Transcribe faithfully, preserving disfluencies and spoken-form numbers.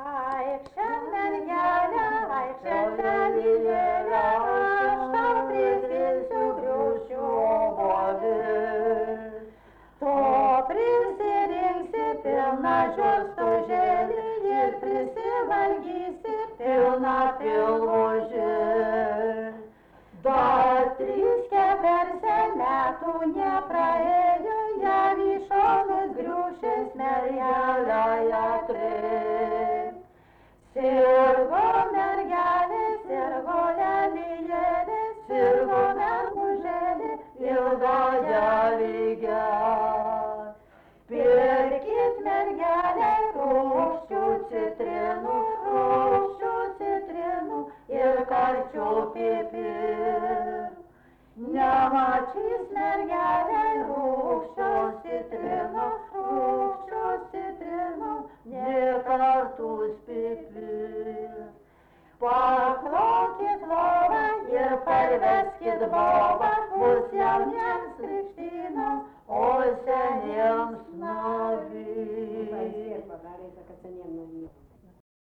Aikščia mergelė, aikščia mergelė, aš tau priskinsiu griušių obuolį. Tu prisirinksi pilną žiurstožėlį ir prisivalgysi pilną pilvužį. Dar trys keversė metų nepraėjo, jav į šonus griušės mergelę atkreip. Sirgo mergelė, sirgo lelijėlė, sirgo mergužėlė, ilga javigė. Pirkit mergelę rūgščių citrinų, rūgščių citrinų ir karčių pipirų. Nemačys mergelė rūgščių citrinų, rūgščių citrinų, nė kartus pipirų. Paklokit lovą ir parveskit bobą,